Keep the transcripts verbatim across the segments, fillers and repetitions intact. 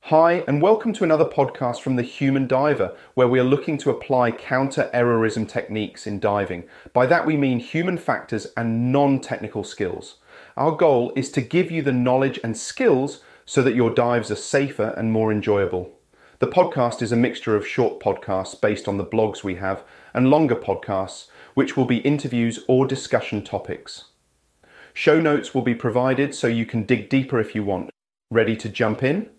Hi, and welcome to another podcast from The Human Diver, where we are looking to apply counter-errorism techniques in diving. By that we mean human factors and non-technical skills. Our goal is to give you the knowledge and skills so that your dives are safer and more enjoyable. The podcast is a mixture of short podcasts based on the blogs we have and longer podcasts, which will be interviews or discussion topics. Show notes will be provided so you can dig deeper if you want. Ready to jump in?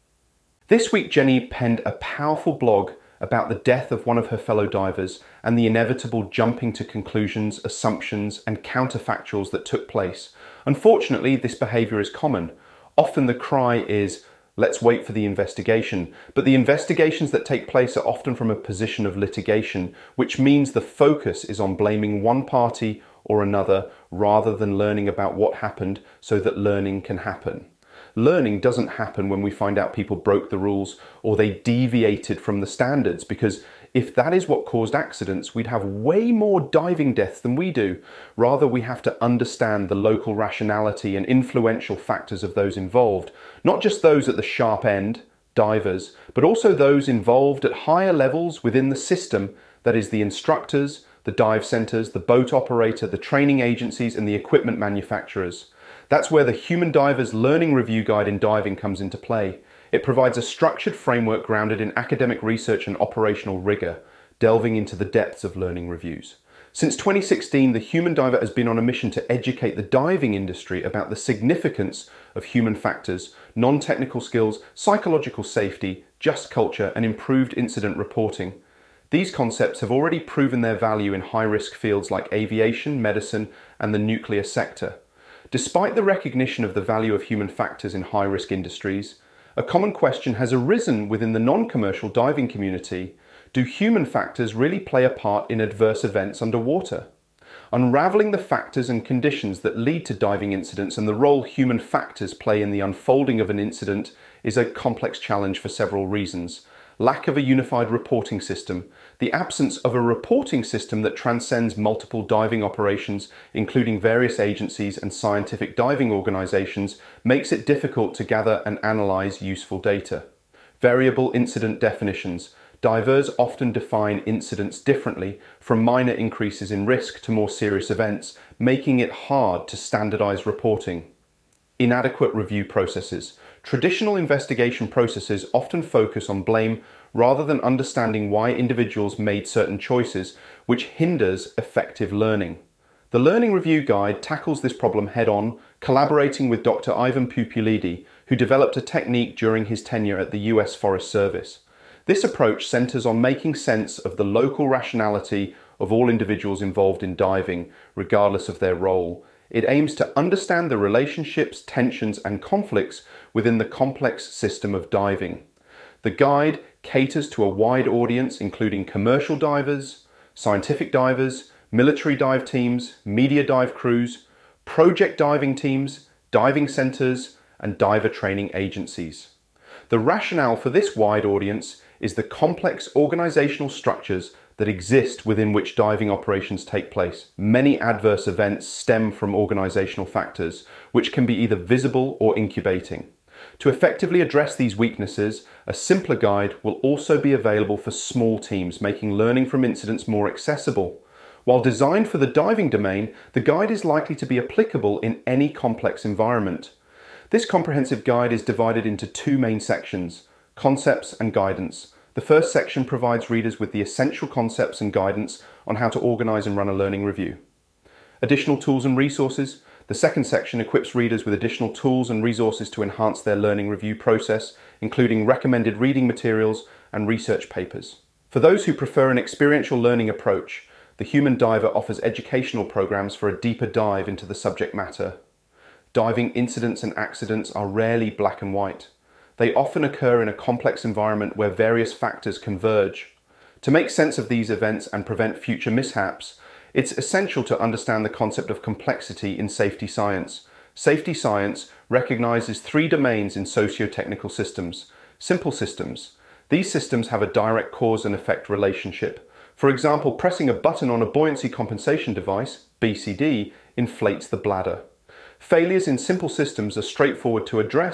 This week, Jenny penned a powerful blog about the death of one of her fellow divers and the inevitable jumping to conclusions, assumptions, and counterfactuals that took place. Unfortunately, this behaviour is common. Often the cry is, let's wait for the investigation. But the investigations that take place are often from a position of litigation, which means the focus is on blaming one party or another rather than learning about what happened so that learning can happen. Learning doesn't happen when we find out people broke the rules or they deviated from the standards, because if that is what caused accidents, we'd have way more diving deaths than we do. Rather, we have to understand the local rationality and influential factors of those involved, not just those at the sharp end, divers, but also those involved at higher levels within the system, that is the instructors, the dive centres, the boat operator, the training agencies, and the equipment manufacturers. That's where the Human Diver's Learning Review Guide in Diving comes into play. It provides a structured framework grounded in academic research and operational rigour, delving into the depths of learning reviews. Since twenty sixteen, the Human Diver has been on a mission to educate the diving industry about the significance of human factors, non-technical skills, psychological safety, just culture, and improved incident reporting. These concepts have already proven their value in high-risk fields like aviation, medicine, and the nuclear sector. Despite the recognition of the value of human factors in high-risk industries, a common question has arisen within the non-commercial diving community. Do human factors really play a part in adverse events underwater? Unravelling the factors and conditions that lead to diving incidents and the role human factors play in the unfolding of an incident is a complex challenge for several reasons. Lack of a unified reporting system, the absence of a reporting system that transcends multiple diving operations, including various agencies and scientific diving organisations, makes it difficult to gather and analyse useful data. Variable incident definitions. Divers often define incidents differently, from minor increases in risk to more serious events, making it hard to standardise reporting. Inadequate review processes. Traditional investigation processes often focus on blame rather than understanding why individuals made certain choices, which hinders effective learning. The Learning Review Guide tackles this problem head-on, collaborating with Doctor Ivan Pupulidi, who developed a technique during his tenure at the U S Forest Service. This approach centres on making sense of the local rationality of all individuals involved in diving, regardless of their role. It aims to understand the relationships, tensions, and conflicts within the complex system of diving. The guide caters to a wide audience, including commercial divers, scientific divers, military dive teams, media dive crews, project diving teams, diving centres, and diver training agencies. The rationale for this wide audience is the complex organisational structures that exist within which diving operations take place. Many adverse events stem from organisational factors, which can be either visible or incubating. To effectively address these weaknesses, a simpler guide will also be available for small teams, making learning from incidents more accessible. While designed for the diving domain, the guide is likely to be applicable in any complex environment. This comprehensive guide is divided into two main sections: concepts and guidance. The first section provides readers with the essential concepts and guidance on how to organise and run a learning review. Additional tools and resources. The second section equips readers with additional tools and resources to enhance their learning review process, including recommended reading materials and research papers. For those who prefer an experiential learning approach, the Human Diver offers educational programs for a deeper dive into the subject matter. Diving incidents and accidents are rarely black and white. They often occur in a complex environment where various factors converge. To make sense of these events and prevent future mishaps, it's essential to understand the concept of complexity in safety science. Safety science recognizes three domains in socio-technical systems. Simple systems. These systems have a direct cause and effect relationship. For example, pressing a button on a buoyancy compensation device, B C D, inflates the bladder. Failures in simple systems are straightforward to address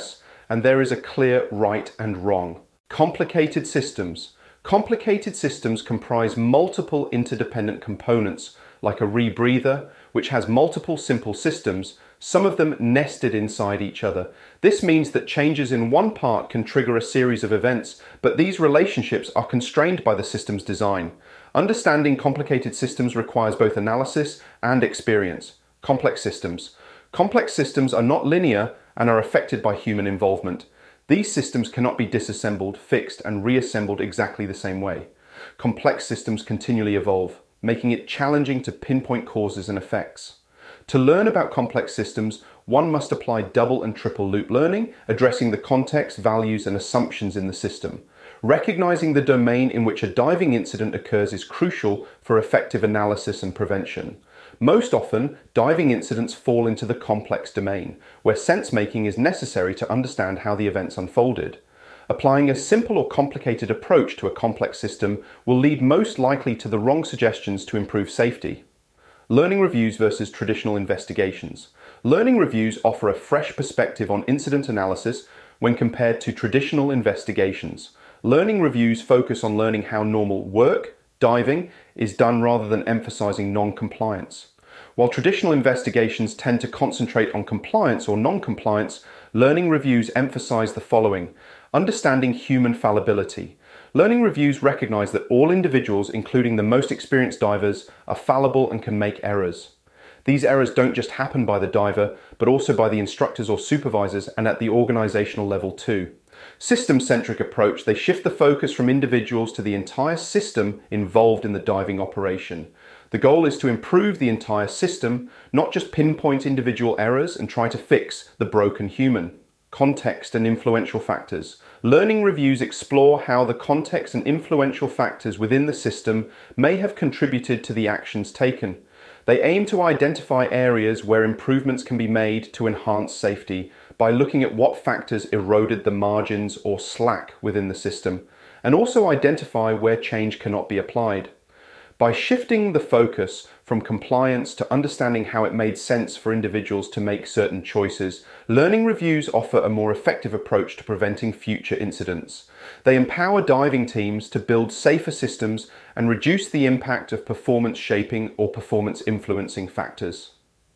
and there is a clear right and wrong. Complicated systems. Complicated systems comprise multiple interdependent components, like a rebreather, which has multiple simple systems, some of them nested inside each other. This means that changes in one part can trigger a series of events, but these relationships are constrained by the system's design. Understanding complicated systems requires both analysis and experience. Complex systems. Complex systems are not linear and are affected by human involvement. These systems cannot be disassembled, fixed, and reassembled exactly the same way. Complex systems continually evolve, making it challenging to pinpoint causes and effects. To learn about complex systems, one must apply double and triple loop learning, addressing the context, values, and assumptions in the system. Recognizing the domain in which a diving incident occurs is crucial for effective analysis and prevention. Most often, diving incidents fall into the complex domain, where sense-making is necessary to understand how the events unfolded. Applying a simple or complicated approach to a complex system will lead most likely to the wrong suggestions to improve safety. Learning reviews versus traditional investigations. Learning reviews offer a fresh perspective on incident analysis when compared to traditional investigations. Learning reviews focus on learning how normal work, diving, is done rather than emphasizing non-compliance. While traditional investigations tend to concentrate on compliance or non-compliance, learning reviews emphasize the following: understanding human fallibility. Learning reviews recognize that all individuals, including the most experienced divers, are fallible and can make errors. These errors don't just happen by the diver, but also by the instructors or supervisors and at the organizational level too. System-centric approach, they shift the focus from individuals to the entire system involved in the diving operation. The goal is to improve the entire system, not just pinpoint individual errors and try to fix the broken human. Context and influential factors. Learning reviews explore how the context and influential factors within the system may have contributed to the actions taken. They aim to identify areas where improvements can be made to enhance safety by looking at what factors eroded the margins or slack within the system, and also identify where change cannot be applied. By shifting the focus from compliance to understanding how it made sense for individuals to make certain choices, learning reviews offer a more effective approach to preventing future incidents. They empower diving teams to build safer systems and reduce the impact of performance shaping or performance influencing factors.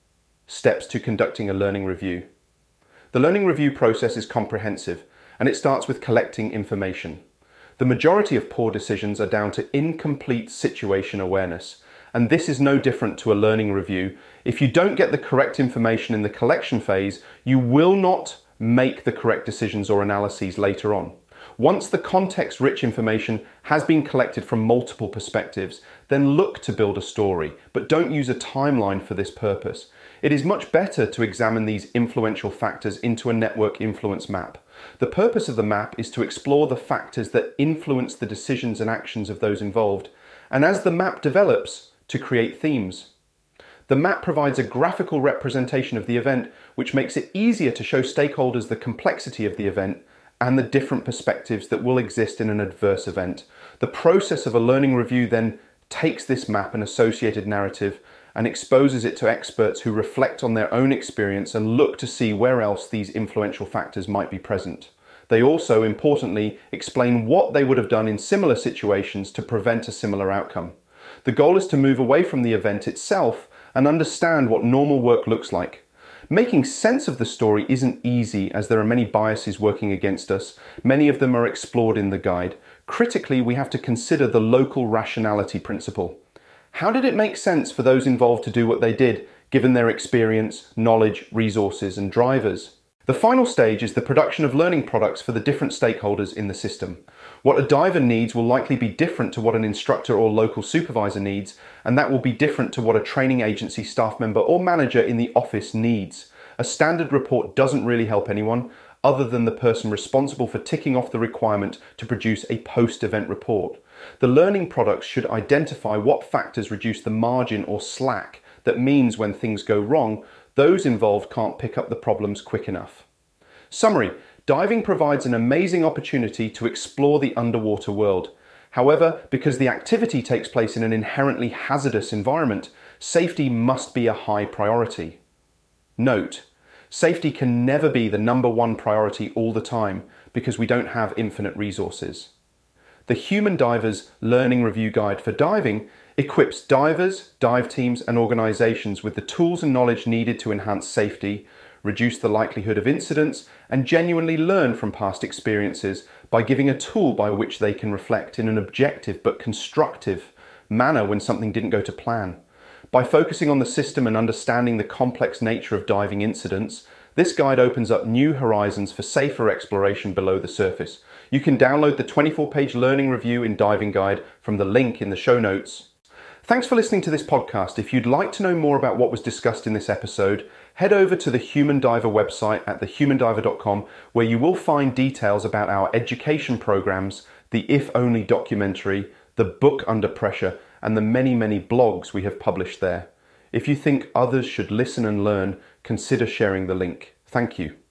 Steps to conducting a learning review. The learning review process is comprehensive, and it starts with collecting information. The majority of poor decisions are down to incomplete situation awareness, and this is no different to a learning review. If you don't get the correct information in the collection phase, you will not make the correct decisions or analyses later on. Once the context-rich information has been collected from multiple perspectives, then look to build a story, but don't use a timeline for this purpose. It is much better to examine these influential factors into a network influence map. The purpose of the map is to explore the factors that influence the decisions and actions of those involved, and as the map develops, to create themes. The map provides a graphical representation of the event, which makes it easier to show stakeholders the complexity of the event and the different perspectives that will exist in an adverse event. The process of a learning review then takes this map and associated narrative and exposes it to experts who reflect on their own experience and look to see where else these influential factors might be present. They also, importantly, explain what they would have done in similar situations to prevent a similar outcome. The goal is to move away from the event itself and understand what normal work looks like. Making sense of the story isn't easy, as there are many biases working against us. Many of them are explored in the guide. Critically, we have to consider the local rationality principle. How did it make sense for those involved to do what they did, given their experience, knowledge, resources, and drivers? The final stage is the production of learning products for the different stakeholders in the system. What a diver needs will likely be different to what an instructor or local supervisor needs, and that will be different to what a training agency staff member or manager in the office needs. A standard report doesn't really help anyone, other than the person responsible for ticking off the requirement to produce a post-event report. The learning products should identify what factors reduce the margin or slack that means when things go wrong, those involved can't pick up the problems quick enough. Summary: diving provides an amazing opportunity to explore the underwater world. However, because the activity takes place in an inherently hazardous environment, safety must be a high priority. Note: Safety can never be the number one priority all the time because we don't have infinite resources. The Human Divers Learning Review Guide for Diving equips divers, dive teams and organisations with the tools and knowledge needed to enhance safety, reduce the likelihood of incidents, and genuinely learn from past experiences by giving a tool by which they can reflect in an objective but constructive manner when something didn't go to plan. By focusing on the system and understanding the complex nature of diving incidents, this guide opens up new horizons for safer exploration below the surface. You can download the twenty-four page learning review in diving guide from the link in the show notes. Thanks for listening to this podcast. If you'd like to know more about what was discussed in this episode, head over to the Human Diver website at the human diver dot com, where you will find details about our education programs, the If Only documentary, the book Under Pressure, and the many, many blogs we have published there. If you think others should listen and learn, consider sharing the link. Thank you.